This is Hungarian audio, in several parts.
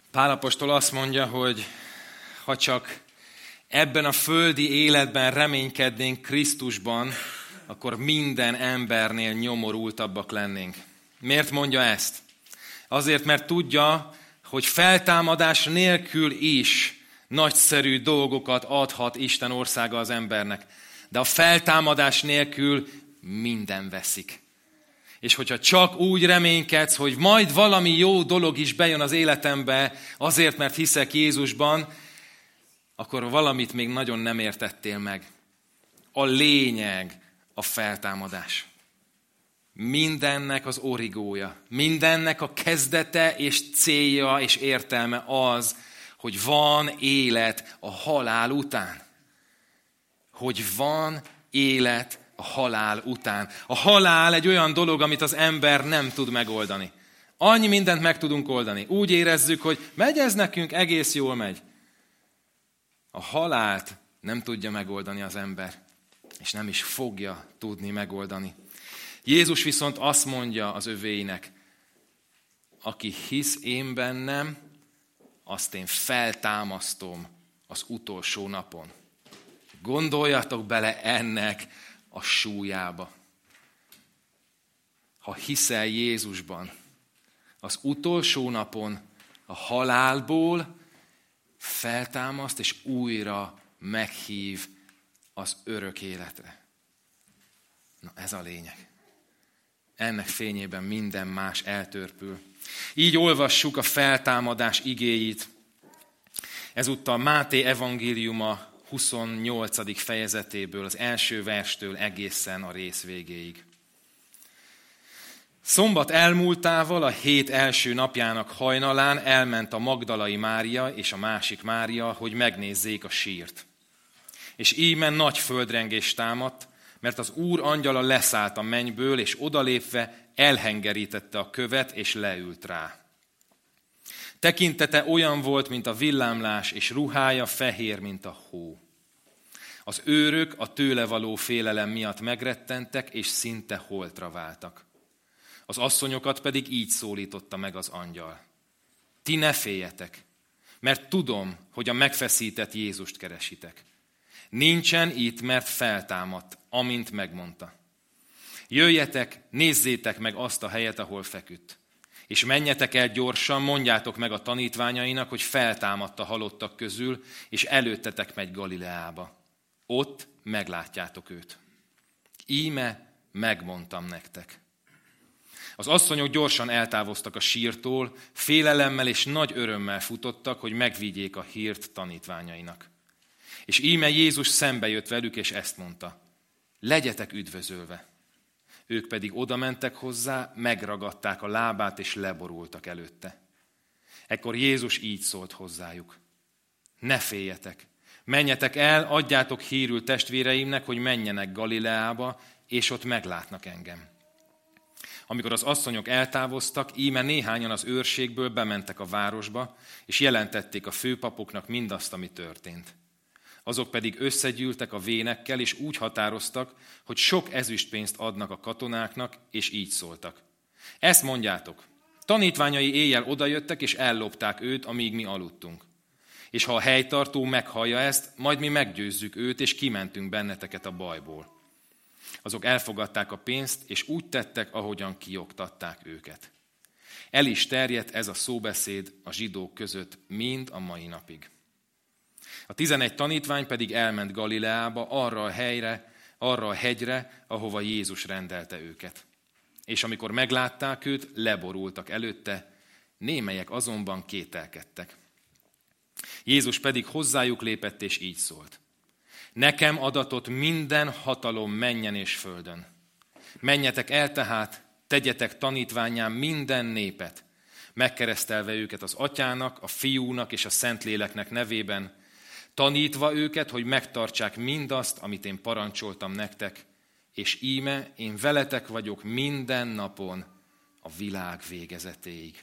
Pál apostol azt mondja, hogy ha csak ebben a földi életben reménykednénk Krisztusban, akkor minden embernél nyomorultabbak lennénk. Miért mondja ezt? Azért, mert tudja, hogy feltámadás nélkül is nagyszerű dolgokat adhat Isten országa az embernek. De a feltámadás nélkül minden veszik. És hogyha csak úgy reménykedsz, hogy majd valami jó dolog is bejön az életembe, azért, mert hiszek Jézusban, akkor valamit még nagyon nem értettél meg. A lényeg a feltámadás. Mindennek az origója, mindennek a kezdete és célja és értelme az, hogy van élet a halál után. Hogy van élet a halál után. A halál egy olyan dolog, amit az ember nem tud megoldani. Annyi mindent meg tudunk oldani. Úgy érezzük, hogy megy ez nekünk, egész jól megy. A halált nem tudja megoldani az ember, és nem is fogja tudni megoldani. Jézus viszont azt mondja az övéinek, aki hisz én bennem, azt én feltámasztom az utolsó napon. Gondoljatok bele ennek a súlyába. Ha hiszel Jézusban, az utolsó napon a halálból feltámaszt, és újra meghív az örök életre. Na ez a lényeg. Ennek fényében minden más eltörpül. Így olvassuk a feltámadás igéit. Ezúttal Máté evangéliuma 28. fejezetéből, az első verstől egészen a rész végéig. Szombat elmúltával, a hét első napjának hajnalán elment a Magdalai Mária és a másik Mária, hogy megnézzék a sírt. És íme nagy földrengés támadt, mert az Úr angyala leszállt a mennyből, és odalépve elhengerítette a követ, és leült rá. Tekintete olyan volt, mint a villámlás, és ruhája fehér, mint a hó. Az őrök a tőle való félelem miatt megrettentek, és szinte holtra váltak. Az asszonyokat pedig így szólította meg az angyal. Ti ne féljetek, mert tudom, hogy a megfeszített Jézust keresitek. Nincsen itt, mert feltámadt, amint megmondta. Jöjjetek, nézzétek meg azt a helyet, ahol feküdt. És menjetek el gyorsan, mondjátok meg a tanítványainak, hogy feltámadt a halottak közül, és előttetek megy Galileába. Ott meglátjátok őt. Íme megmondtam nektek. Az asszonyok gyorsan eltávoztak a sírtól, félelemmel és nagy örömmel futottak, hogy megvigyék a hírt tanítványainak. És íme Jézus szembe jött velük, és ezt mondta. Legyetek üdvözölve. Ők pedig odamentek hozzá, megragadták a lábát, és leborultak előtte. Ekkor Jézus így szólt hozzájuk. Ne féljetek, menjetek el, adjátok hírül testvéreimnek, hogy menjenek Galileába, és ott meglátnak engem. Amikor az asszonyok eltávoztak, íme néhányan az őrségből bementek a városba, és jelentették a főpapoknak mindazt, ami történt. Azok pedig összegyűltek a vénekkel, és úgy határoztak, hogy sok ezüstpénzt adnak a katonáknak, és így szóltak. Ezt mondjátok, tanítványai éjjel odajöttek, és ellopták őt, amíg mi aludtunk. És ha a helytartó meghallja ezt, majd mi meggyőzzük őt, és kimentünk benneteket a bajból. Azok elfogadták a pénzt, és úgy tettek, ahogyan kioktatták őket. El is terjedt ez a szóbeszéd a zsidók között mind a mai napig. A 11 tanítvány pedig elment Galileába, arra a hegyre, ahova Jézus rendelte őket. És amikor meglátták őt, leborultak előtte, némelyek azonban kételkedtek. Jézus pedig hozzájuk lépett, és így szólt. Nekem adatott minden hatalom mennyen és földön. Menjetek el tehát, tegyetek tanítvánnyá minden népet, megkeresztelve őket az Atyának, a Fiúnak és a Szentléleknek nevében, tanítva őket, hogy megtartsák mindazt, amit én parancsoltam nektek, és íme én veletek vagyok minden napon a világ végezetéig.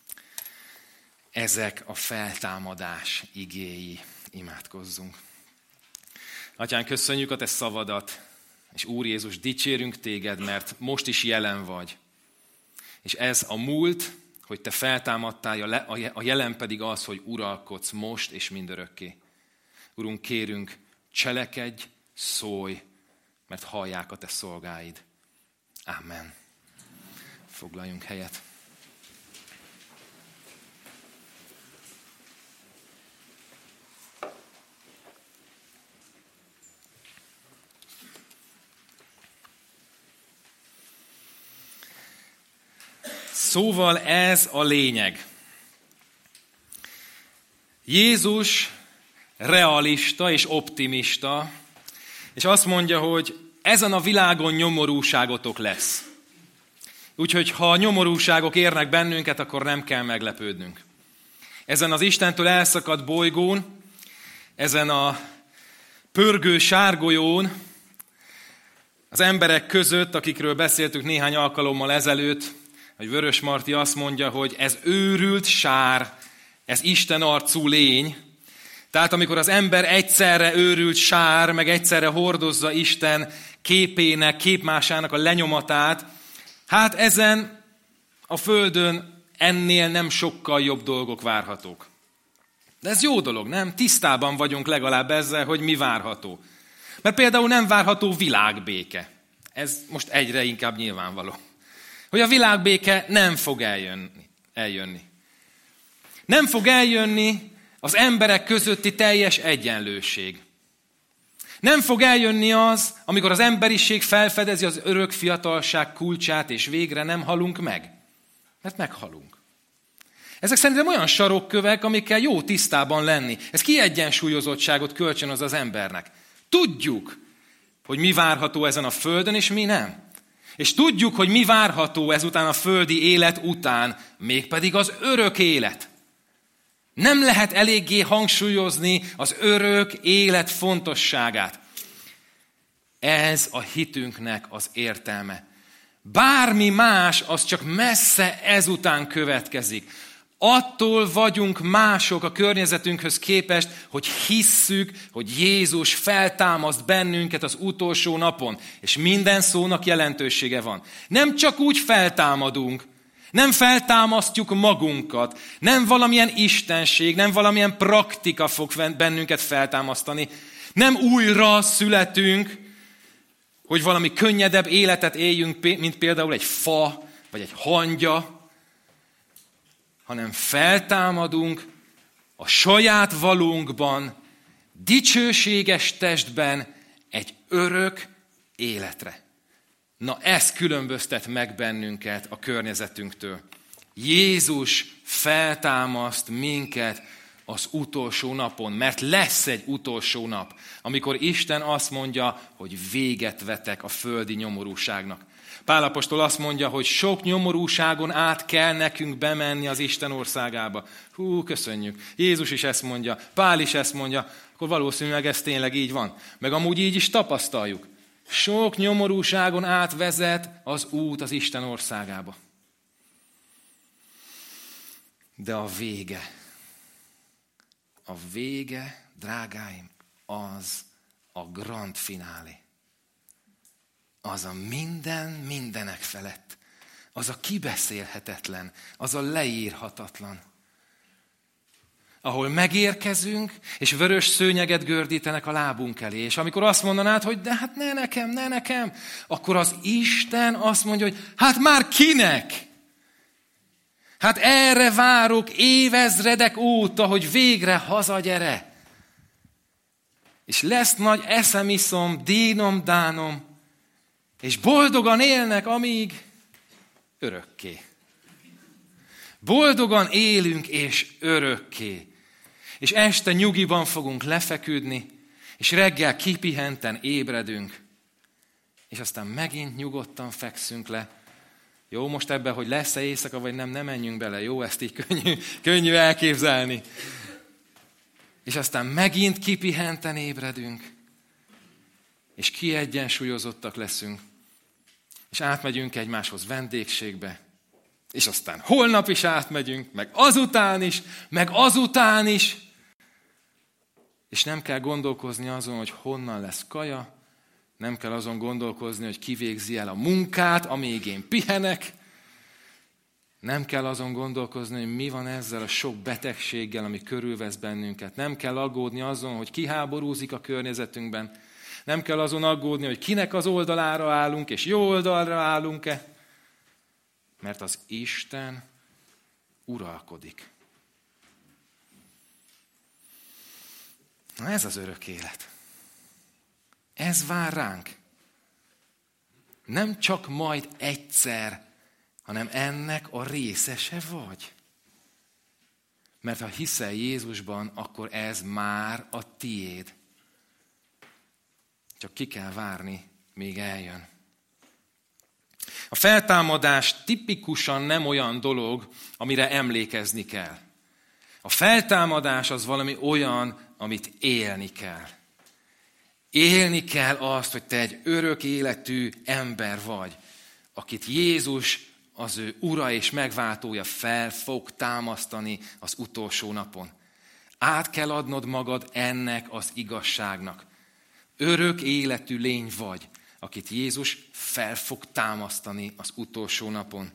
Ezek a feltámadás igéi, imádkozzunk. Atyán, köszönjük a te szavadat, és Úr Jézus, dicsérünk téged, mert most is jelen vagy. És ez a múlt, hogy te feltámadtál, a jelen pedig az, hogy uralkodsz most és mindörökké. Urunk, kérünk, cselekedj, szólj, mert hallják a te szolgáid. Amen. Foglaljunk helyet. Szóval ez a lényeg. Jézus realista és optimista, és azt mondja, hogy ezen a világon nyomorúságotok lesz. Úgyhogy ha a nyomorúságok érnek bennünket, akkor nem kell meglepődnünk. Ezen az Istentől elszakadt bolygón, ezen a pörgő sárgolyón, az emberek között, akikről beszéltük néhány alkalommal ezelőtt, hogy Vörös Marti azt mondja, hogy ez őrült sár, ez Isten arcú lény. Tehát amikor az ember egyszerre őrült sár, meg egyszerre hordozza Isten képének, képmásának a lenyomatát, hát ezen a földön ennél nem sokkal jobb dolgok várhatók. De ez jó dolog, nem? Tisztában vagyunk legalább ezzel, hogy mi várható. Mert például nem várható világbéke. Ez most egyre inkább nyilvánvaló. Hogy a világbéke nem fog eljönni. Nem fog eljönni az emberek közötti teljes egyenlőség. Nem fog eljönni az, amikor az emberiség felfedezi az örök fiatalság kulcsát, és végre nem halunk meg. Mert meghalunk. Ezek szerintem olyan sarokkövek, amikkel jó tisztában lenni. Ez kiegyensúlyozottságot kölcsönöz az embernek. Tudjuk, hogy mi várható ezen a földön, és mi nem. És tudjuk, hogy mi várható ezután a földi élet után, mégpedig az örök élet. Nem lehet eléggé hangsúlyozni az örök élet fontosságát. Ez a hitünknek az értelme. Bármi más, az csak messze ezután következik. Attól vagyunk mások a környezetünkhöz képest, hogy hisszük, hogy Jézus feltámaszt bennünket az utolsó napon, és minden szónak jelentősége van. Nem csak úgy feltámadunk, nem feltámasztjuk magunkat, nem valamilyen istenség, nem valamilyen praktika fog bennünket feltámasztani, nem újra születünk, hogy valami könnyedebb életet éljünk, mint például egy fa, vagy egy hangya, hanem feltámadunk a saját valónkban, dicsőséges testben egy örök életre. Na ez különböztet meg bennünket a környezetünktől. Jézus feltámaszt minket az utolsó napon, mert lesz egy utolsó nap, amikor Isten azt mondja, hogy véget vetek a földi nyomorúságnak. Pál apostol azt mondja, hogy sok nyomorúságon át kell nekünk bemenni az Isten országába. Köszönjük. Jézus is ezt mondja, Pál is ezt mondja, akkor valószínűleg ez tényleg így van. Meg amúgy így is tapasztaljuk. Sok nyomorúságon át vezet az út az Isten országába. De a vége, drágáim, az a grand finálé. Az a mindenek felett. Az a kibeszélhetetlen, az a leírhatatlan. Ahol megérkezünk, és vörös szőnyeget gördítenek a lábunk elé. És amikor azt mondanád, hogy de hát ne nekem, akkor az Isten azt mondja, hogy hát már kinek? Hát erre várok évezredek óta, hogy végre hazagyere. És lesz nagy eszemiszom, dínom, dánom, és boldogan élnek, amíg örökké. Boldogan élünk, és örökké. És este nyugiban fogunk lefeküdni, és reggel kipihenten ébredünk, és aztán megint nyugodtan fekszünk le. Jó, most ebben, hogy lesz-e éjszaka, vagy nem menjünk bele. Jó, ezt így könnyű elképzelni. És aztán megint kipihenten ébredünk, és kiegyensúlyozottak leszünk, és átmegyünk egymáshoz vendégségbe, és aztán holnap is átmegyünk, meg azután is, és nem kell gondolkozni azon, hogy honnan lesz kaja, nem kell azon gondolkozni, hogy ki végzi el a munkát, amíg én pihenek, Nem kell azon gondolkozni, hogy mi van ezzel a sok betegséggel, ami körülvesz bennünket. Nem kell aggódni azon, hogy ki háborúzik a környezetünkben. Nem kell azon aggódni, hogy kinek az oldalára állunk, és jó oldalra állunk-e. Mert az Isten uralkodik. Na ez az örök élet. Ez vár ránk. Nem csak majd egyszer, hanem ennek a részese vagy. Mert ha hiszel Jézusban, akkor ez már a tiéd. Csak ki kell várni, míg eljön. A feltámadás tipikusan nem olyan dolog, amire emlékezni kell. A feltámadás az valami olyan, amit élni kell. Élni kell azt, hogy te egy örök életű ember vagy, akit Jézus, az ő ura és megváltója fel fog támasztani az utolsó napon. Át kell adnod magad ennek az igazságnak. Örök életű lény vagy, akit Jézus fel fog támasztani az utolsó napon.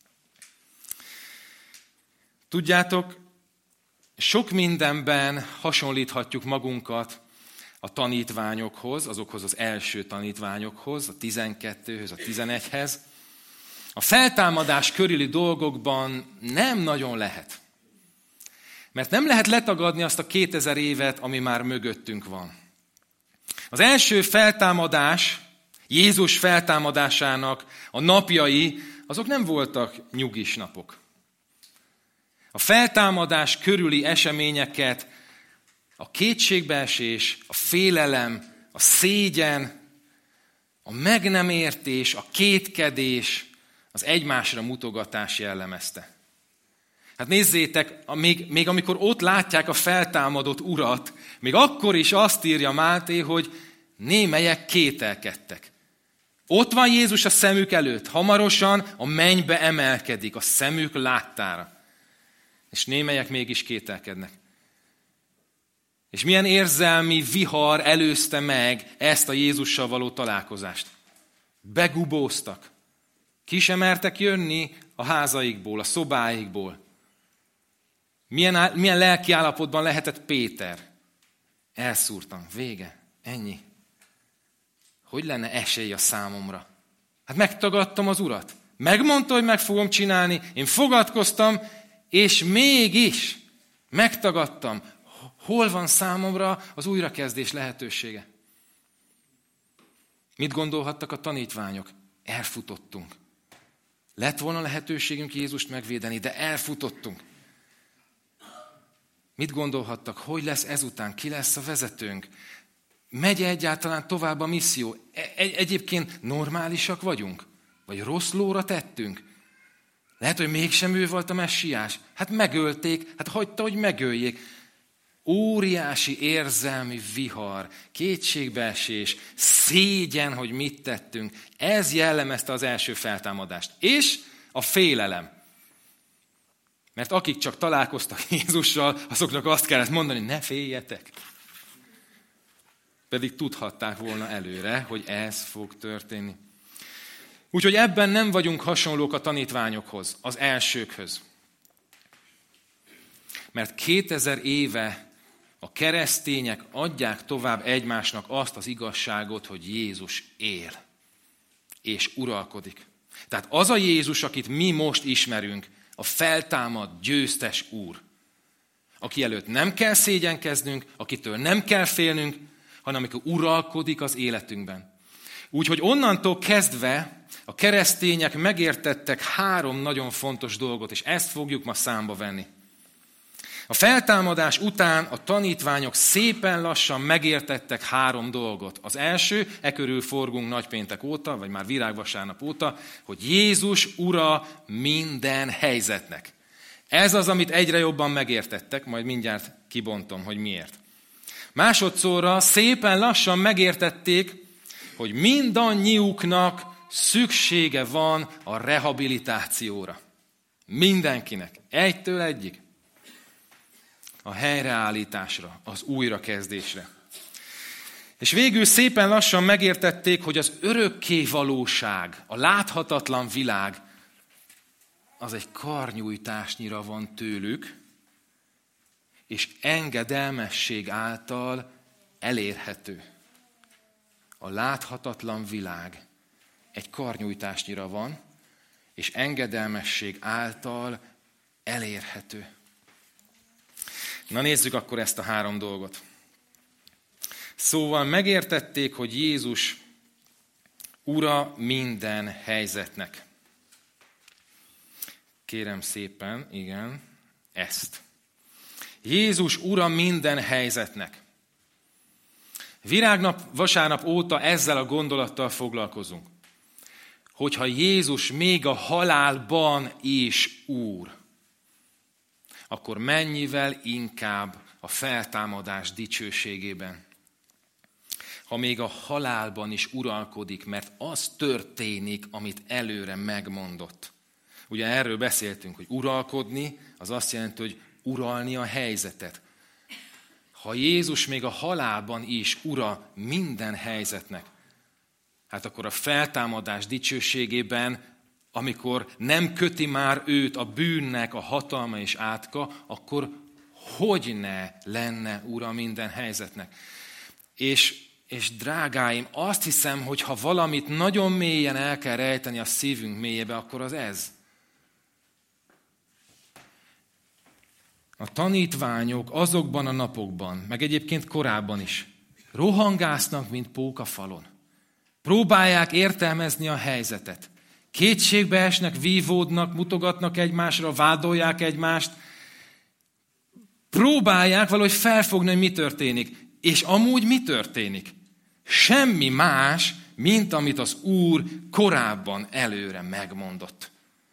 Tudjátok, sok mindenben hasonlíthatjuk magunkat a tanítványokhoz, azokhoz az első tanítványokhoz, a 12-höz, a 11-hez. A feltámadás körüli dolgokban nem nagyon lehet. Mert nem lehet letagadni azt a 2000 évet, ami már mögöttünk van. Az első feltámadás, Jézus feltámadásának a napjai, azok nem voltak nyugis napok. A feltámadás körüli eseményeket a kétségbeesés, a félelem, a szégyen, a meg nem értés, a kétkedés, az egymásra mutogatás jellemezte. Hát nézzétek, még amikor ott látják a feltámadott urat, még akkor is azt írja Máté, hogy némelyek kételkedtek. Ott van Jézus a szemük előtt, hamarosan a mennybe emelkedik a szemük láttára. És némelyek mégis kételkednek. És milyen érzelmi vihar előzte meg ezt a Jézussal való találkozást. Begubóztak. Ki sem mertek jönni a házaikból, a szobáikból. Milyen lelki állapotban lehetett Péter? Elszúrtam. Vége. Ennyi. Hogy lenne esély a számomra? Hát megtagadtam az Urat. Megmondta, hogy meg fogom csinálni. Én fogadkoztam, és mégis megtagadtam. Hol van számomra az újrakezdés lehetősége? Mit gondolhattak a tanítványok? Elfutottunk. Lett volna lehetőségünk Jézust megvédeni, de elfutottunk. Mit gondolhattak? Hogy lesz ezután? Ki lesz a vezetőnk? Megy egyáltalán tovább a misszió? Egyébként normálisak vagyunk? Vagy rossz lóra tettünk? Lehet, hogy mégsem ő volt a messiás. Hát megölték, hát hagyta, hogy megöljék. Óriási érzelmi vihar, kétségbeesés, szégyen, hogy mit tettünk. Ez jellemezte az első feltámadást. És a félelem. Mert akik csak találkoztak Jézussal, azoknak azt kellett mondani, ne féljetek. Pedig tudhatták volna előre, hogy ez fog történni. Úgyhogy ebben nem vagyunk hasonlók a tanítványokhoz, az elsőkhöz. Mert 2000 éve a keresztények adják tovább egymásnak azt az igazságot, hogy Jézus él és uralkodik. Tehát az a Jézus, akit mi most ismerünk, a feltámadt, győztes Úr, aki előtt nem kell szégyenkeznünk, akitől nem kell félnünk, hanem amikor uralkodik az életünkben. Úgyhogy onnantól kezdve a keresztények megértettek 3 nagyon fontos dolgot, és ezt fogjuk ma számba venni. A feltámadás után a tanítványok szépen lassan megértettek 3 dolgot. Az első, körül forgunk nagypéntek óta, vagy már virágvasárnap óta, hogy Jézus ura minden helyzetnek. Ez az, amit egyre jobban megértettek, majd mindjárt kibontom, hogy miért. Másodszorra szépen lassan megértették, hogy mindannyiuknak szüksége van a rehabilitációra. Mindenkinek, egytől egyig. A helyreállításra, az újrakezdésre. És végül szépen lassan megértették, hogy az örökké valóság, a láthatatlan világ, az egy karnyújtásnyira van tőlük, és engedelmesség által elérhető. A láthatatlan világ egy karnyújtásnyira van, és engedelmesség által elérhető. Na nézzük akkor ezt a 3 dolgot. Szóval megértették, hogy Jézus ura minden helyzetnek. Kérem szépen, igen, ezt. Jézus ura minden helyzetnek. Virágnap, vasárnap óta ezzel a gondolattal foglalkozunk. Hogyha Jézus még a halálban is úr, akkor mennyivel inkább a feltámadás dicsőségében. Ha még a halálban is uralkodik, mert az történik, amit előre megmondott. Ugye erről beszéltünk, hogy uralkodni, az azt jelenti, hogy uralni a helyzetet. Ha Jézus még a halálban is ura minden helyzetnek, hát akkor a feltámadás dicsőségében, amikor nem köti már őt a bűnnek a hatalma és átka, akkor hogy ne lenne ura minden helyzetnek? És drágáim, azt hiszem, hogy ha valamit nagyon mélyen el kell rejteni a szívünk mélyébe, akkor az ez. A tanítványok azokban a napokban, meg egyébként korábban is, rohangásznak, mint pók a falon. Próbálják értelmezni a helyzetet. Kétségbe esnek, vívódnak, mutogatnak egymásra, vádolják egymást. Próbálják valahogy felfogni, hogy mi történik. És amúgy mi történik? Semmi más, mint amit az Úr korábban előre megmondott.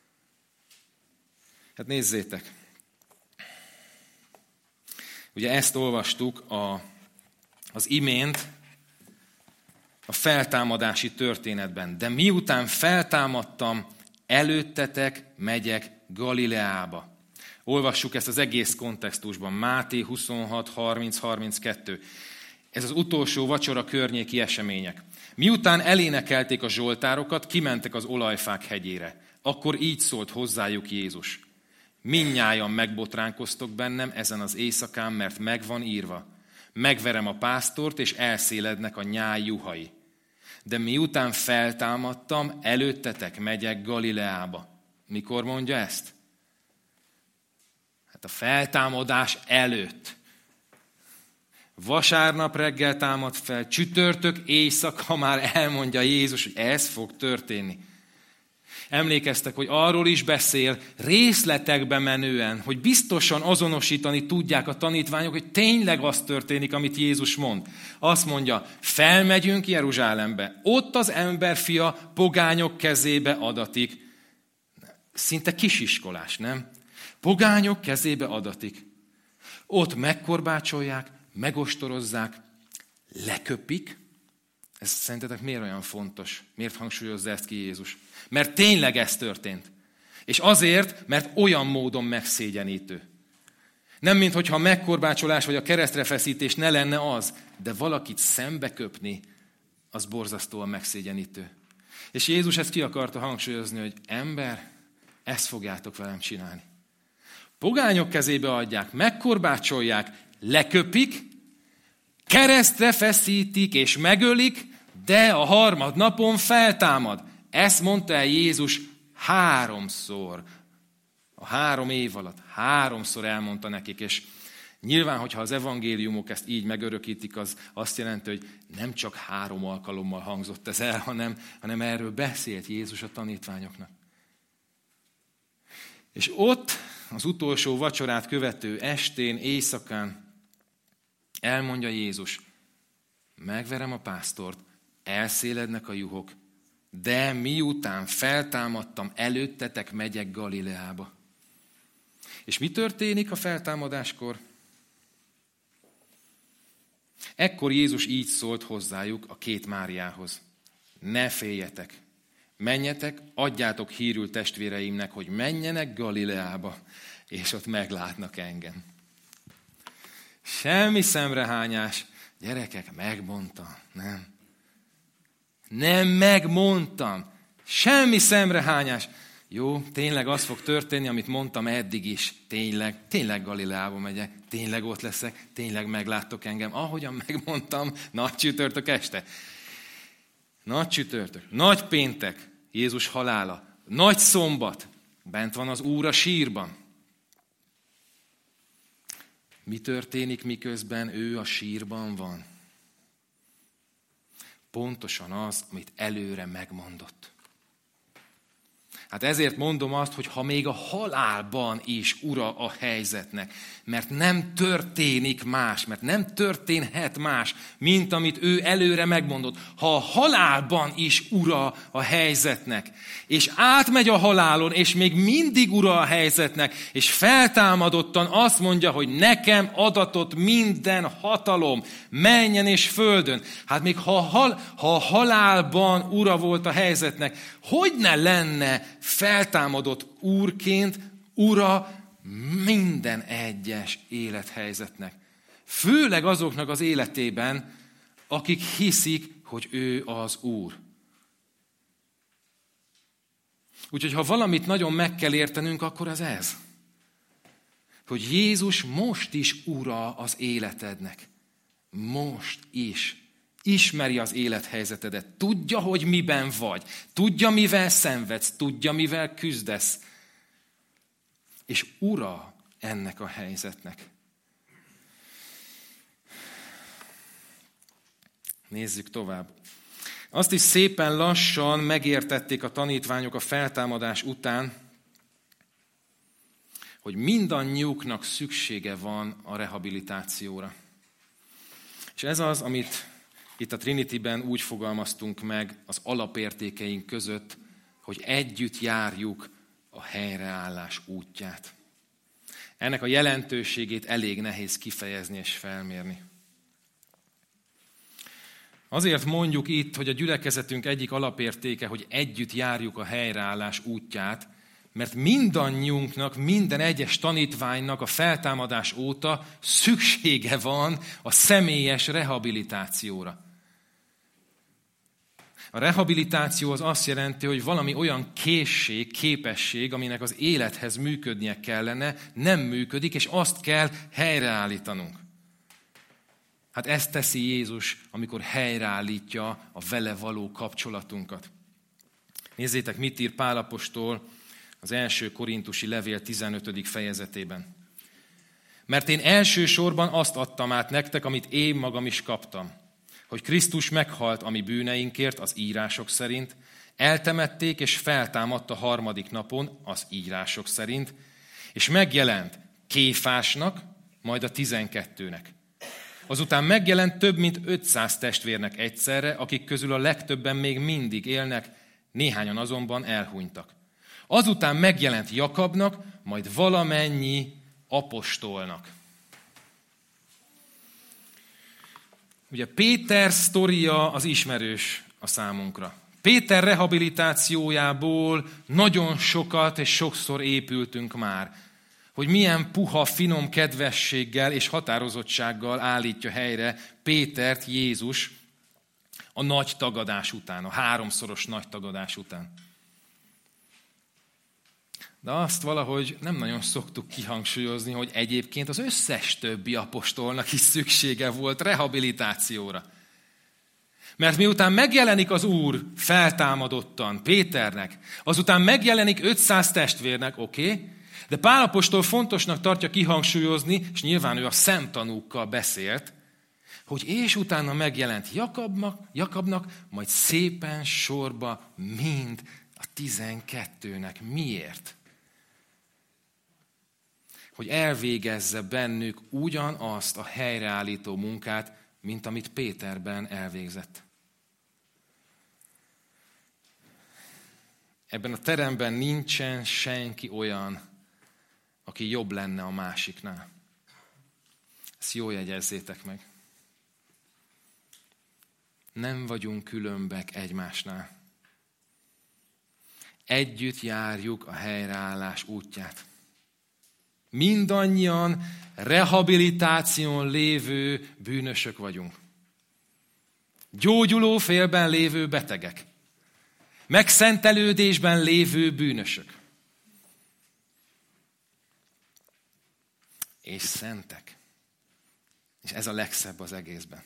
Hát nézzétek! Ugye ezt olvastuk az imént a feltámadási történetben. De miután feltámadtam, előttetek megyek Galileába. Olvassuk ezt az egész kontextusban. Máté 26, 30, 32. Ez az utolsó vacsora környéki események. Miután elénekelték a zsoltárokat, kimentek az olajfák hegyére. Akkor így szólt hozzájuk Jézus. Mindnyájan megbotránkoztok bennem ezen az éjszakán, mert megvan írva. Megverem a pásztort, és elszélednek a nyáj juhai. De miután feltámadtam, előttetek megyek Galileába. Mikor mondja ezt? Hát a feltámadás előtt. Vasárnap reggel támad fel, csütörtök éjszaka már elmondja Jézus, hogy ez fog történni. Emlékeztek, hogy arról is beszél részletekbe menően, hogy biztosan azonosítani tudják a tanítványok, hogy tényleg az történik, amit Jézus mond. Azt mondja, felmegyünk Jeruzsálembe, ott az emberfia pogányok kezébe adatik. Szinte kisiskolás, nem? Pogányok kezébe adatik. Ott megkorbácsolják, megostorozzák, leköpik. Ez szerintetek miért olyan fontos? Miért hangsúlyozza ezt ki Jézus? Mert tényleg ez történt. És azért, mert olyan módon megszégyenítő. Nem minthogyha a megkorbácsolás vagy a keresztrefeszítés ne lenne az, de valakit szembeköpni, az borzasztóan megszégyenítő. És Jézus ezt ki akarta hangsúlyozni, hogy ember, ezt fogjátok velem csinálni. Pogányok kezébe adják, megkorbácsolják, leköpik, keresztre feszítik és megölik, de a harmadnapon feltámad. Ezt mondta el Jézus 3-szor. A 3 év alatt 3-szor elmondta nekik, és nyilván, hogyha az evangéliumok ezt így megörökítik, az azt jelenti, hogy nem csak 3 alkalommal hangzott ez el, hanem erről beszélt Jézus a tanítványoknak. És ott az utolsó vacsorát követő estén, éjszakán elmondja Jézus, megverem a pásztort, elszélednek a juhok, de miután feltámadtam, előttetek megyek Galileába. És mi történik a feltámadáskor? Ekkor Jézus így szólt hozzájuk a 2 Máriához. Ne féljetek, menjetek, adjátok hírül testvéreimnek, hogy menjenek Galileába, és ott meglátnak engem. Semmi szemrehányás. Gyerekek, megmondtam, nem. Nem megmondtam. Semmi szemrehányás. Jó, tényleg az fog történni, amit mondtam eddig is. Tényleg Galileába megyek, tényleg ott leszek, tényleg megláttok engem. Ahogyan megmondtam, nagy csütörtök este. Nagy csütörtök, nagy péntek, Jézus halála, nagy szombat, bent van az Úr a sírban. Mi történik, miközben ő a sírban van? Pontosan az, amit előre megmondott. Hát ezért mondom azt, hogy ha még a halálban is ura a helyzetnek, mert nem történik más, mert nem történhet más, mint amit ő előre megmondott. Ha a halálban is ura a helyzetnek, és átmegy a halálon, és még mindig ura a helyzetnek, és feltámadottan azt mondja, hogy nekem adatott minden hatalom, mennyen és földön. Hát még ha a halálban ura volt a helyzetnek, hogy ne lenne feltámadott úrként ura minden egyes élethelyzetnek. Főleg azoknak az életében, akik hiszik, hogy ő az Úr. Úgyhogy ha valamit nagyon meg kell értenünk, akkor az ez. Hogy Jézus most is ura az életednek. Most is. Ismeri az élethelyzetedet. Tudja, hogy miben vagy. Tudja, mivel szenvedsz. Tudja, mivel küzdesz. És ura ennek a helyzetnek. Nézzük tovább. Azt is szépen lassan megértették a tanítványok a feltámadás után, hogy mindannyiuknak szüksége van a rehabilitációra. És ez az, amit itt a Trinityben úgy fogalmaztunk meg az alapértékeink között, hogy együtt járjuk a helyreállás útját. Ennek a jelentőségét elég nehéz kifejezni és felmérni. Azért mondjuk itt, hogy a gyülekezetünk egyik alapértéke, hogy együtt járjuk a helyreállás útját, mert mindannyiunknak, minden egyes tanítványnak a feltámadás óta szüksége van a személyes rehabilitációra. A rehabilitáció az azt jelenti, hogy valami olyan készség, képesség, aminek az élethez működnie kellene, nem működik, és azt kell helyreállítanunk. Hát ezt teszi Jézus, amikor helyreállítja a vele való kapcsolatunkat. Nézzétek, mit ír Pál apostol az első korintusi levél 15. fejezetében. Mert én elsősorban azt adtam át nektek, amit én magam is kaptam, hogy Krisztus meghalt a mi bűneinkért az írások szerint, eltemették és feltámadt a harmadik napon az írások szerint, és megjelent Kéfásnak, majd a 12-nek. Azután megjelent több mint 500 testvérnek egyszerre, akik közül a legtöbben még mindig élnek, néhányan azonban elhunytak. Azután megjelent Jakabnak, majd valamennyi apostolnak. Ugye Péter sztoria az ismerős a számunkra. Péter rehabilitációjából nagyon sokat és sokszor épültünk már, hogy milyen puha, finom kedvességgel és határozottsággal állítja helyre Pétert Jézus a nagy tagadás után, a 3-szoros nagy tagadás után. De azt valahogy nem nagyon szoktuk kihangsúlyozni, hogy egyébként az összes többi apostolnak is szüksége volt rehabilitációra. Mert miután megjelenik az Úr feltámadottan Péternek, azután megjelenik 500 testvérnek, oké, de Pál apostol fontosnak tartja kihangsúlyozni, és nyilván ő a szemtanúkkal beszélt, hogy és utána megjelent Jakabnak, majd szépen sorba mind a 12-nek. Miért? Hogy elvégezze bennük ugyanazt a helyreállító munkát, mint amit Péterben elvégzett. Ebben a teremben nincsen senki olyan, aki jobb lenne a másiknál. Ezt jól jegyezzétek meg. Nem vagyunk különbek egymásnál. Együtt járjuk a helyreállás útját. Mindannyian rehabilitáción lévő bűnösök vagyunk. Gyógyuló félben lévő betegek. Megszentelődésben lévő bűnösök. és szentek. És ez a legszebb az egészben.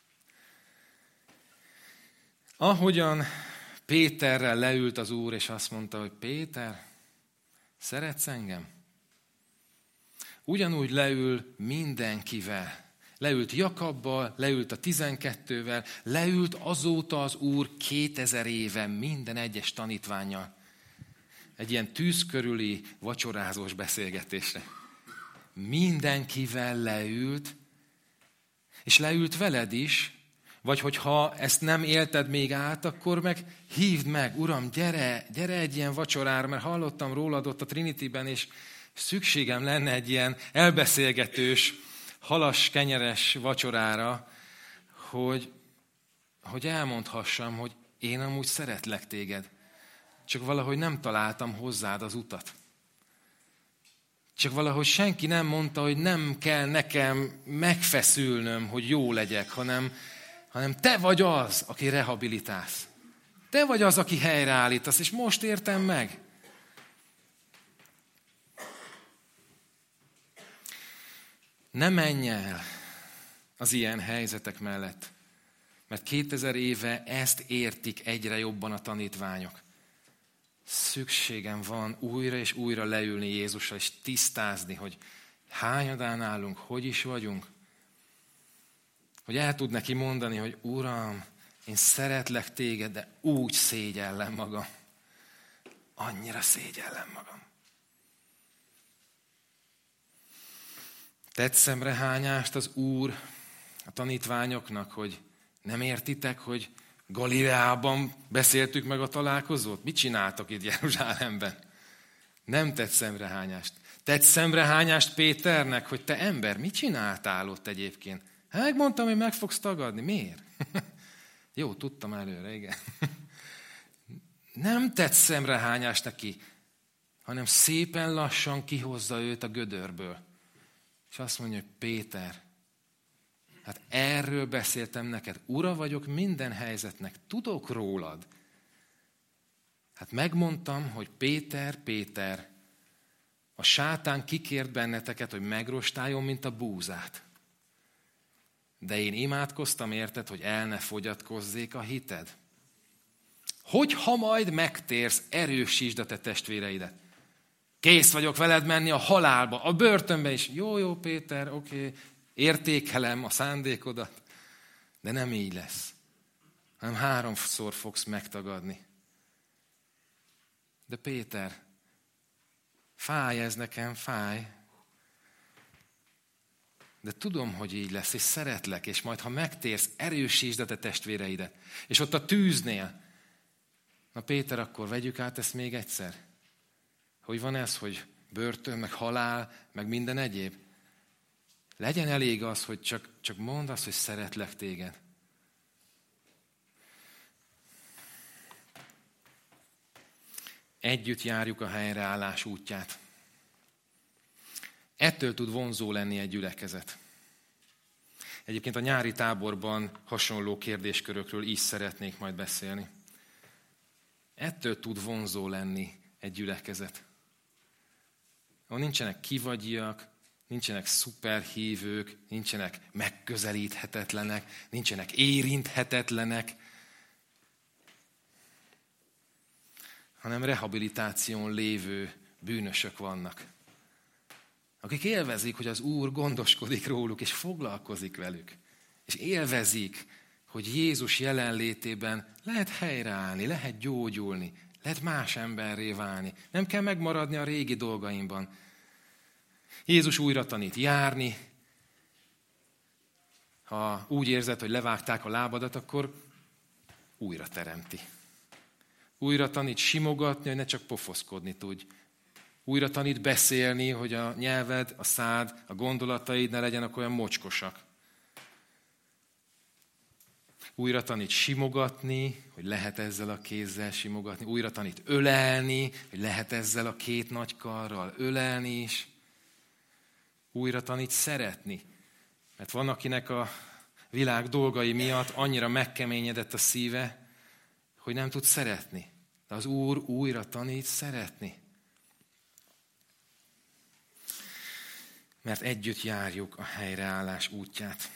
Ahogyan Péterrel leült az Úr, és azt mondta, hogy Péter, szeretsz engem? Ugyanúgy leül mindenkivel. Leült Jakabbal, leült a 12-vel, leült azóta az Úr 2000 éve minden egyes tanítvánnyal. Egy ilyen tűz körüli vacsorázós beszélgetésre. Mindenkivel leült, és leült veled is, vagy hogyha ezt nem élted még át, akkor meg hívd meg, Uram, gyere egy ilyen vacsorára, mert hallottam rólad ott a Trinityben, és szükségem lenne egy ilyen elbeszélgetős, halas, kenyeres vacsorára, hogy elmondhassam, hogy én amúgy szeretlek téged. Csak valahogy nem találtam hozzád az utat. Csak valahogy senki nem mondta, hogy nem kell nekem megfeszülnöm, hogy jó legyek, hanem te vagy az, aki rehabilitálsz. Te vagy az, aki helyreállítasz, és most értem meg. Ne menj el az ilyen helyzetek mellett, mert 2000 éve ezt értik egyre jobban a tanítványok. Szükségem van újra és újra leülni Jézussal, és tisztázni, hogy hányadán állunk, hogy is vagyunk. Hogy el tud neki mondani, hogy Uram, én szeretlek téged, de úgy szégyellem magam. Annyira szégyellem magam. Tett szemrehányást az Úr a tanítványoknak, hogy nem értitek, hogy Galileában beszéltük meg a találkozót? Mit csináltak itt Jeruzsálemben? Nem tett szemrehányást. Tett szemrehányást Péternek, hogy te ember, mit csináltál ott egyébként? Hát megmondtam, hogy meg fogsz tagadni. Miért? Jó, tudtam előre, igen. Nem tett szemrehányást neki, hanem szépen lassan kihozza őt a gödörből. És azt mondja, hogy Péter, hát erről beszéltem neked. Ura vagyok minden helyzetnek, tudok rólad. Hát megmondtam, hogy Péter, a sátán kikért benneteket, hogy megrostáljon, mint a búzát. De én imádkoztam érted, hogy el ne fogyatkozzék a hited. Hogyha majd megtérsz, erősítsd a te testvéreidet. Kész vagyok veled menni a halálba, a börtönbe is. Jó, Péter, oké, értékelem a szándékodat, de nem így lesz. Hanem 3-szor fogsz megtagadni. De Péter, fáj ez nekem, fáj. De tudom, hogy így lesz, és szeretlek, és majd, ha megtérsz, erősítsd a te testvéreidet. És ott a tűznél, na Péter, akkor vegyük át ezt még egyszer. Hogy van ez, hogy börtön, meg halál, meg minden egyéb? Legyen elég az, hogy csak mondd azt, hogy szeretlek téged. Együtt járjuk a helyreállás útját. Ettől tud vonzó lenni egy gyülekezet. Egyébként a nyári táborban hasonló kérdéskörökről is szeretnék majd beszélni. Ettől tud vonzó lenni egy gyülekezet. Ahol nincsenek kivagyiak, nincsenek szuperhívők, nincsenek megközelíthetetlenek, nincsenek érinthetetlenek, hanem rehabilitáción lévő bűnösök vannak, akik élvezik, hogy az Úr gondoskodik róluk, és foglalkozik velük. És élvezik, hogy Jézus jelenlétében lehet helyreállni, lehet gyógyulni, lehet más emberré válni. Nem kell megmaradni a régi dolgaimban. Jézus újra tanít járni. Ha úgy érzed, hogy levágták a lábadat, akkor újra teremti. Újra tanít simogatni, hogy ne csak pofoszkodni tudj. Újra tanít beszélni, hogy a nyelved, a szád, a gondolataid ne legyenek olyan mocskosak. Újra tanít simogatni, hogy lehet ezzel a kézzel simogatni. Újra tanít ölelni, hogy lehet ezzel a 2 nagy karral ölelni is. Újra tanít szeretni. Mert van, akinek a világ dolgai miatt annyira megkeményedett a szíve, hogy nem tud szeretni. De az Úr újra tanít szeretni. mert együtt járjuk a helyreállás útját.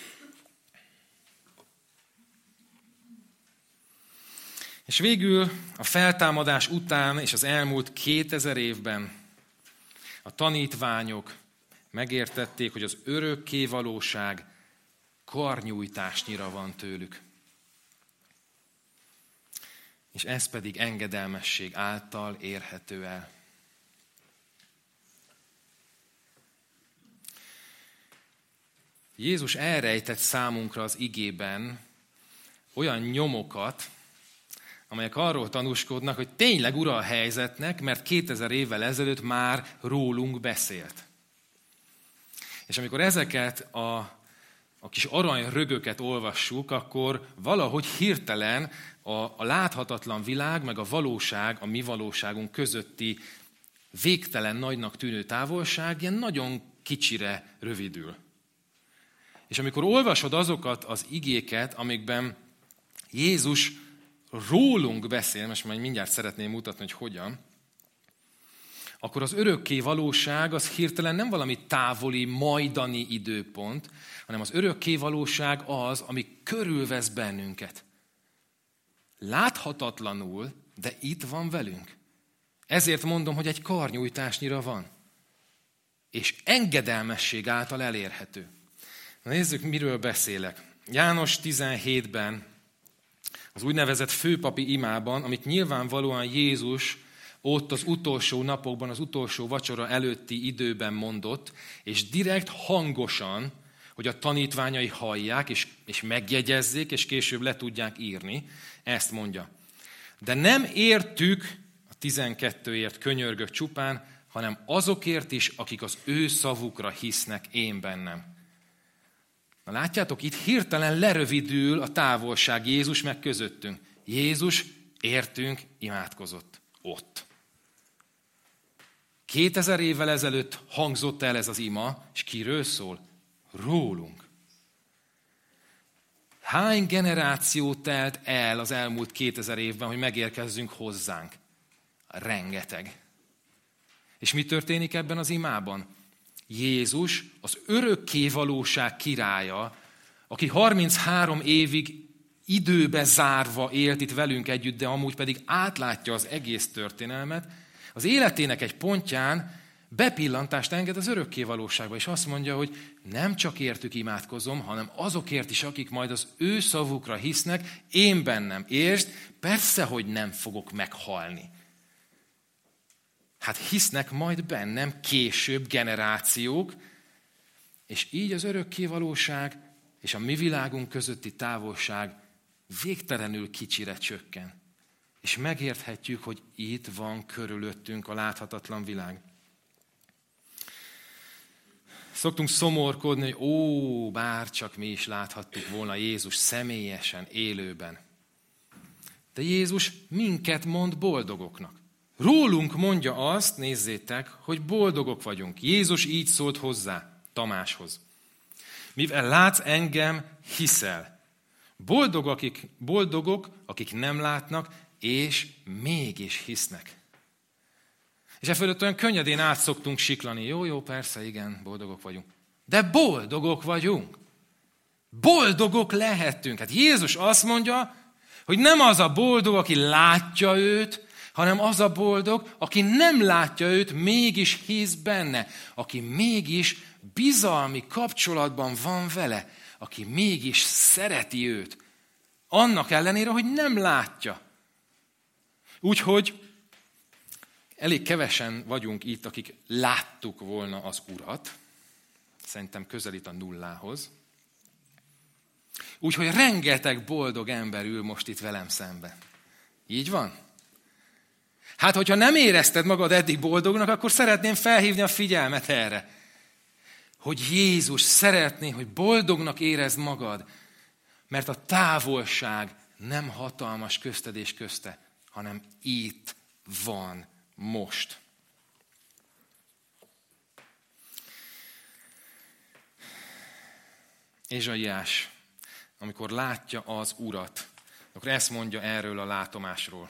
És végül a feltámadás után és az elmúlt 2000 évben a tanítványok megértették, hogy az örökké valóság karnyújtásnyira van tőlük. És ez pedig engedelmesség által érhető el. Jézus elrejtett számunkra az igében olyan nyomokat, amelyek arról tanúskodnak, hogy tényleg ura a helyzetnek, mert 2000 évvel ezelőtt már rólunk beszélt. És amikor ezeket a kis aranyrögöket olvassuk, akkor valahogy hirtelen a láthatatlan világ, meg a valóság, a mi valóságunk közötti végtelen nagynak tűnő távolság ilyen nagyon kicsire rövidül. És amikor olvasod azokat az igéket, amikben Jézus rólunk beszél, most majd mindjárt szeretném mutatni, hogy hogyan, akkor az örökké valóság az hirtelen nem valami távoli, majdani időpont, hanem az örökké valóság az, ami körülvesz bennünket. Láthatatlanul, de itt van velünk. Ezért mondom, hogy egy karnyújtásnyira van. És engedelmesség által elérhető. Na nézzük, miről beszélek. János 17-ben, az úgynevezett főpapi imában, amit nyilvánvalóan Jézus ott az utolsó napokban, az utolsó vacsora előtti időben mondott, és direkt hangosan, hogy a tanítványai hallják, és megjegyezzék, és később le tudják írni, ezt mondja. De nem értük, a 12-ért könyörgök csupán, hanem azokért is, akik az ő szavukra hisznek én bennem. Na látjátok, itt hirtelen lerövidül a távolság Jézus meg közöttünk. Jézus értünk imádkozott ott. 2000 évvel ezelőtt hangzott el ez az ima, és kiről szól? Rólunk. Hány generáció telt el az elmúlt 2000 évben, hogy megérkezzünk hozzánk? Rengeteg. És mi történik ebben az imában? Jézus, az örökké valóság királya, aki 33 évig időbe zárva élt itt velünk együtt, de amúgy pedig átlátja az egész történelmet, az életének egy pontján bepillantást enged az örökké valóságba, és azt mondja, hogy nem csak értük imádkozom, hanem azokért is, akik majd az ő szavukra hisznek, én bennem. Értsd, persze, hogy nem fogok meghalni. Hát hisznek majd bennem később generációk, és így az örökké valóság és a mi világunk közötti távolság végtelenül kicsire csökken. És megérthetjük, hogy itt van körülöttünk a láthatatlan világ. Szoktunk szomorkodni, hogy bár csak mi is láthattuk volna Jézus személyesen, élőben. De Jézus minket mond boldogoknak. Rólunk mondja azt, nézzétek, hogy boldogok vagyunk. Jézus így szólt hozzá, Tamáshoz. Mivel látsz engem, hiszel. Boldogok, akik nem látnak, és mégis hisznek. És e fölött olyan könnyedén át szoktunk siklani. Jó, persze, igen, boldogok vagyunk. De boldogok vagyunk. Boldogok lehetünk. Hát Jézus azt mondja, hogy nem az a boldog, aki látja őt, hanem az a boldog, aki nem látja őt, mégis hisz benne. Aki mégis bizalmi kapcsolatban van vele. Aki mégis szereti őt. Annak ellenére, hogy nem látja. Úgyhogy elég kevesen vagyunk itt, akik láttuk volna az Urat. Szerintem közelít a nullához. Úgyhogy rengeteg boldog ember ül most itt velem szemben. Így van? Hát, hogyha nem érezted magad eddig boldognak, akkor szeretném felhívni a figyelmet erre. Hogy Jézus szeretné, hogy boldognak érezd magad, mert a távolság nem hatalmas közted és közte, hanem itt van most. Ézsaiás, amikor látja az Urat, akkor ezt mondja erről a látomásról.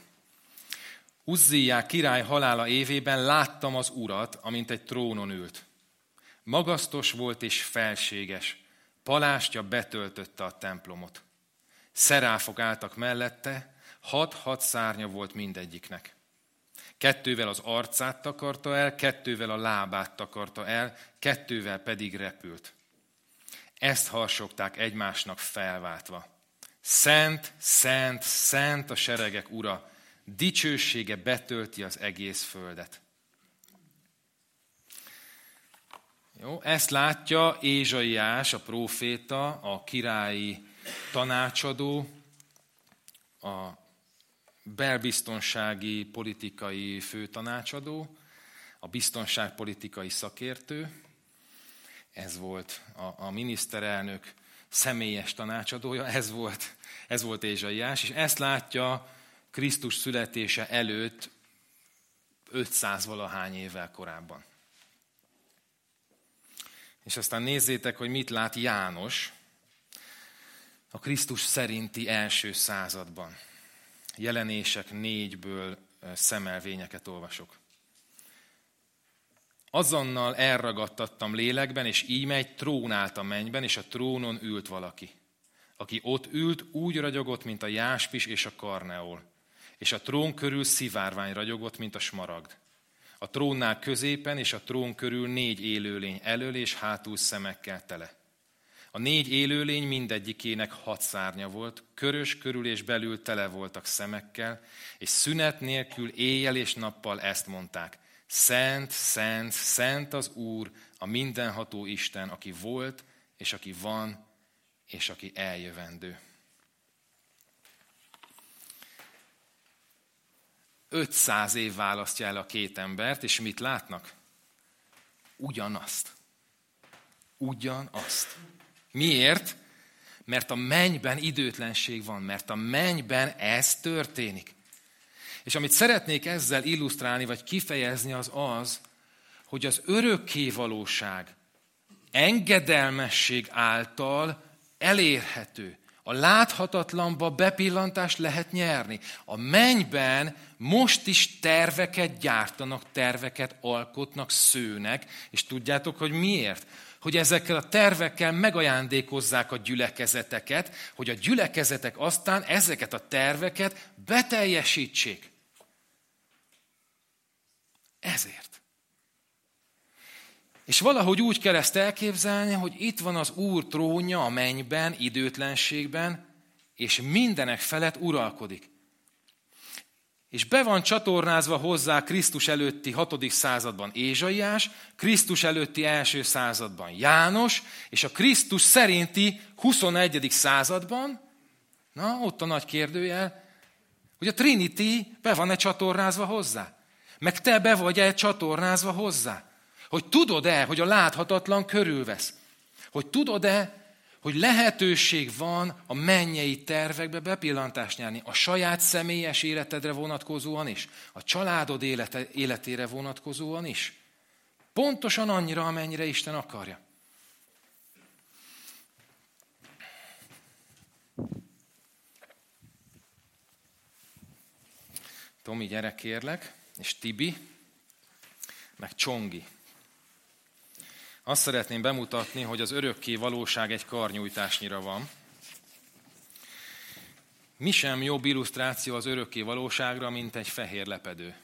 Uzzíják király halála évében láttam az Urat, amint egy trónon ült. Magasztos volt és felséges, palástja betöltötte a templomot. Szeráfok álltak mellette, 6 szárnya volt mindegyiknek. 2 az arcát takarta el, 2 a lábát takarta el, 2 pedig repült. Ezt harsogták egymásnak felváltva. Szent, szent, szent a seregek ura, dicsősége betölti az egész földet. Jó, ezt látja Ézsaiás, a próféta, a királyi tanácsadó, a belbiztonsági politikai főtanácsadó, a biztonságpolitikai szakértő. Ez volt a miniszterelnök személyes tanácsadója, ez volt Ézsaiás, és ezt látja Krisztus születése előtt 500-valahány évvel korábban. És aztán nézzétek, hogy mit lát János a Krisztus szerinti első században. Jelenések 4-ből szemelvényeket olvasok. Azonnal elragadtattam lélekben, és íme egy trón állt a mennyben, és a trónon ült valaki. Aki ott ült, úgy ragyogott, mint a jáspis és a karneol, és a trón körül szivárvány ragyogott, mint a smaragd. A trónnál középen és a trón körül 4 élőlény elől és hátul szemekkel tele. A 4 élőlény mindegyikének 6 szárnya volt, körös körül és belül tele voltak szemekkel, és szünet nélkül éjjel és nappal ezt mondták: Szent, szent, szent az Úr, a mindenható Isten, aki volt, és aki van, és aki eljövendő. 500 év választja el a 2 embert, és mit látnak? Ugyanazt. Ugyanazt. Miért? Mert a mennyben időtlenség van, mert a mennyben ez történik. És amit szeretnék ezzel illusztrálni, vagy kifejezni, az, hogy az örökké valóság engedelmesség által elérhető. A láthatatlanba bepillantást lehet nyerni. A mennyben most is terveket gyártanak, terveket alkotnak, szőnek, és tudjátok, hogy miért? Hogy ezekkel a tervekkel megajándékozzák a gyülekezeteket, hogy a gyülekezetek aztán ezeket a terveket beteljesítsék. Ezért. És valahogy úgy kell ezt elképzelni, hogy itt van az Úr trónja a mennyben, időtlenségben, és mindenek felett uralkodik. És be van csatornázva hozzá Krisztus előtti 6. században Ézsaiás, Krisztus előtti 1. században János, és a Krisztus szerinti 21. században, na, ott a nagy kérdőjel, hogy a Trinity be van-e csatornázva hozzá? Meg te be vagy-e csatornázva hozzá? Hogy tudod-e, hogy a láthatatlan körülvesz? Hogy tudod-e, hogy lehetőség van a mennyei tervekbe bepillantást nyerni, a saját személyes életedre vonatkozóan is, a családod életére vonatkozóan is? Pontosan annyira, amennyire Isten akarja. Tomi, gyere kérlek, és Tibi, meg Csongi. Azt szeretném bemutatni, hogy az örökké valóság egy karnyújtásnyira van. Mi sem jobb illusztráció az örökké valóságra, mint egy fehér lepedő.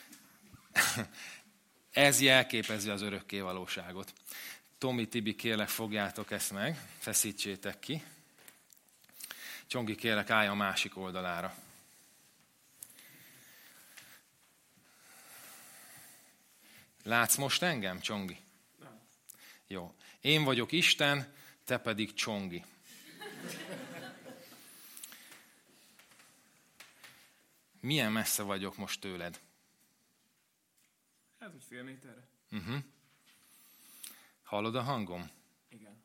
Ez jelképezi az örökké valóságot. Tomi, Tibi, kérlek, fogjátok ezt meg, feszítsétek ki. Csongi, kérlek, állj a másik oldalára. Látsz most engem, Csongi? Jó. Én vagyok Isten, te pedig Csongi. Milyen messze vagyok most tőled? Hát, hogy fél méterre. Hallod a hangom? Igen.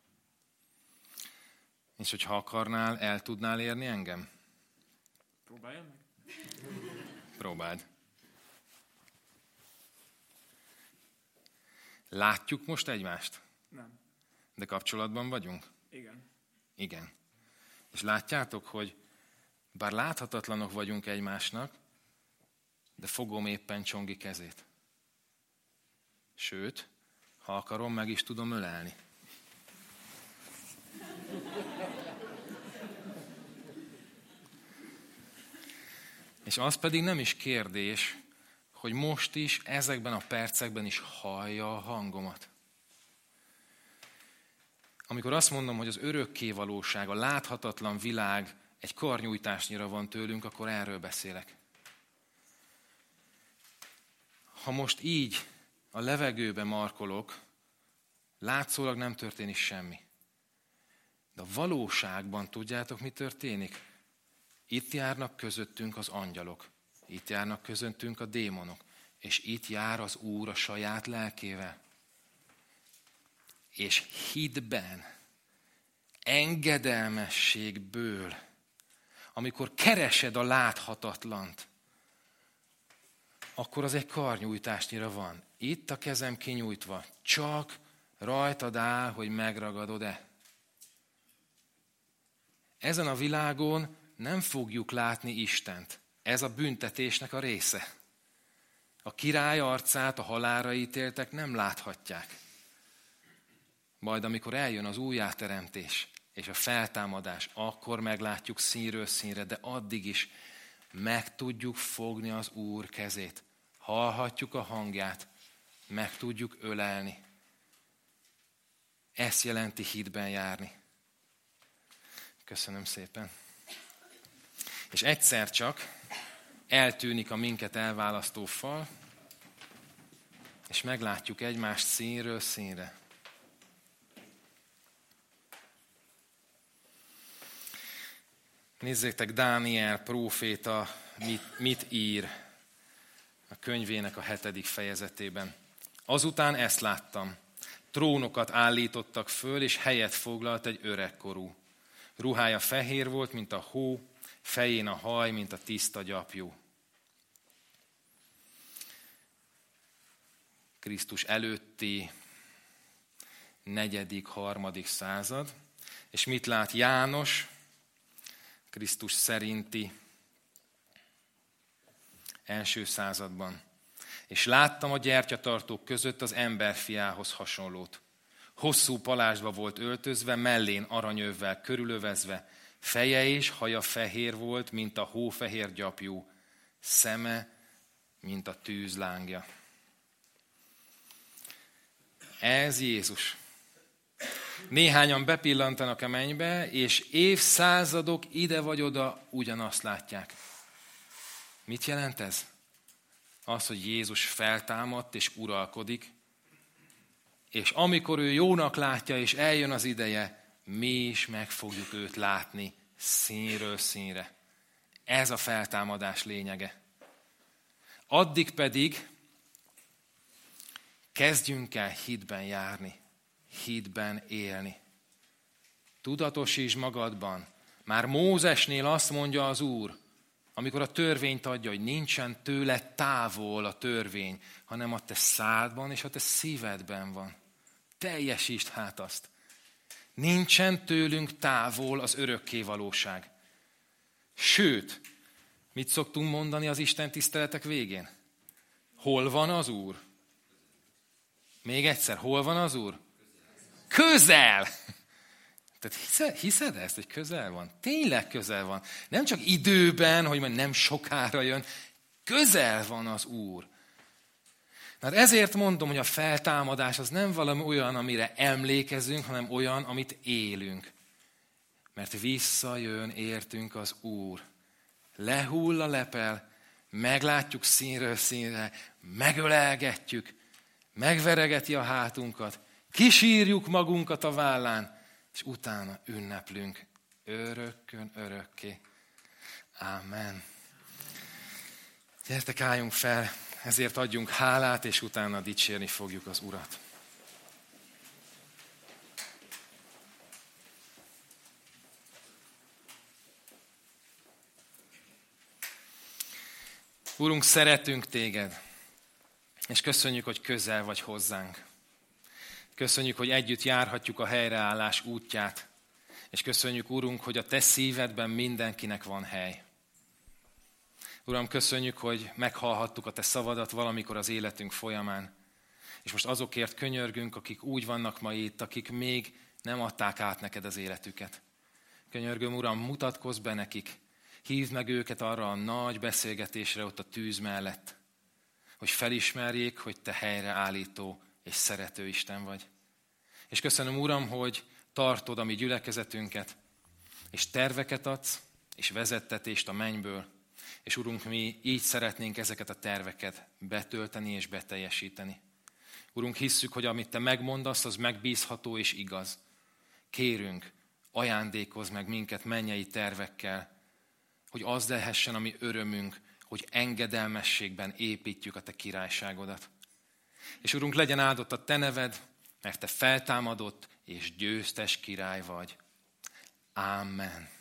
És hogyha akarnál, el tudnál érni engem? Próbáljam meg. Próbáld. Látjuk most egymást? Nem. De kapcsolatban vagyunk? Igen. Igen. És látjátok, hogy bár láthatatlanok vagyunk egymásnak, de fogom éppen Csongi kezét. Sőt, Ha akarom, meg is tudom ölelni. És az pedig nem is kérdés, hogy most is, ezekben a percekben is hallja a hangomat. Amikor azt mondom, hogy az örökké valóság, a láthatatlan világ egy karnyújtásnyira van tőlünk, akkor erről beszélek. Ha most így a levegőbe markolok, látszólag nem történik semmi. De a valóságban tudjátok, mi történik? Itt járnak közöttünk az angyalok, itt járnak közöttünk a démonok, és itt jár az Úr a saját lelkével. És hitben, engedelmességből, amikor keresed a láthatatlant, akkor az egy karnyújtásnyira van. Itt a kezem kinyújtva, csak rajtad áll, hogy megragadod-e. Ezen a világon nem fogjuk látni Istent. Ez a büntetésnek a része. A király arcát a halálra ítéltek nem láthatják. Majd amikor eljön az újjáteremtés és a feltámadás, akkor meglátjuk színről színre, de addig is meg tudjuk fogni az Úr kezét. Hallhatjuk a hangját, meg tudjuk ölelni. Ezt jelenti hitben járni. Köszönöm szépen. És egyszer csak eltűnik a minket elválasztó fal, és meglátjuk egymást színről színre. Nézzétek, Dániel próféta mit ír a könyvének a 7. fejezetében. Azután ezt láttam. Trónokat állítottak föl, és helyet foglalt egy öregkorú. Ruhája fehér volt, mint a hó, fején a haj, mint a tiszta gyapjú. Krisztus előtti 4.-3. század. És mit lát János? Krisztus szerinti 1. században. És láttam a gyertyatartók között az emberfiához hasonlót. Hosszú palázsba volt öltözve, mellén aranyövvel körülövezve, feje és haja fehér volt, mint a hófehér gyapjú, szeme, mint a tűzlángja. Ez Jézus. Néhányan bepillantanak a mennybe, és évszázadok ide vagy oda ugyanazt látják. Mit jelent ez? Az, hogy Jézus feltámadt és uralkodik, és amikor ő jónak látja, és eljön az ideje, mi is meg fogjuk őt látni színről színre. Ez a feltámadás lényege. Addig pedig kezdjünk el hitben járni, hitben élni. Tudatosítsd magadban. Már Mózesnél azt mondja az Úr, amikor a törvényt adja, hogy nincsen tőle távol a törvény, hanem a te szádban és a te szívedben van. Teljesítsd hát azt. Nincsen tőlünk távol az örökké valóság. Sőt, mit szoktunk mondani az Isten tiszteletek végén? Hol van az Úr? Még egyszer, hol van az Úr? Közel! Tehát hiszed ezt, hogy közel van? Tényleg közel van. Nem csak időben, hogy majd nem sokára jön, közel van az Úr. Hát ezért mondom, hogy a feltámadás az nem valami olyan, amire emlékezünk, hanem olyan, amit élünk. Mert visszajön értünk az Úr. Lehull a lepel, meglátjuk színről színre, megölelgetjük, megveregeti a hátunkat, kisírjuk magunkat a vállán, és utána ünneplünk örökkön örökké. Ámen. Gyertek, álljunk fel, ezért adjunk hálát, és utána dicsérni fogjuk az Urat. Urunk, szeretünk téged, és köszönjük, hogy közel vagy hozzánk. Köszönjük, hogy együtt járhatjuk a helyreállás útját, és köszönjük, Urunk, hogy a te szívedben mindenkinek van hely. Uram, köszönjük, hogy meghallhattuk a te szavadat valamikor az életünk folyamán, És most azokért könyörgünk, akik úgy vannak ma itt, akik még nem adták át neked az életüket. Könyörgöm, Uram, mutatkozz be nekik, hívd meg őket arra a nagy beszélgetésre ott a tűz mellett, hogy felismerjék, hogy te helyreállító és szerető Isten vagy. És köszönöm, Uram, hogy tartod a mi gyülekezetünket, és terveket adsz, és vezettetést a mennyből. És Urunk, mi így szeretnénk ezeket a terveket betölteni és beteljesíteni. Urunk, hisszük, hogy amit te megmondasz, az megbízható és igaz. Kérünk, ajándékozz meg minket mennyei tervekkel, hogy az lehessen a mi örömünk, hogy engedelmességben építjük a te királyságodat. És Urunk, legyen áldott a te neved, mert te feltámadott és győztes király vagy. Amen.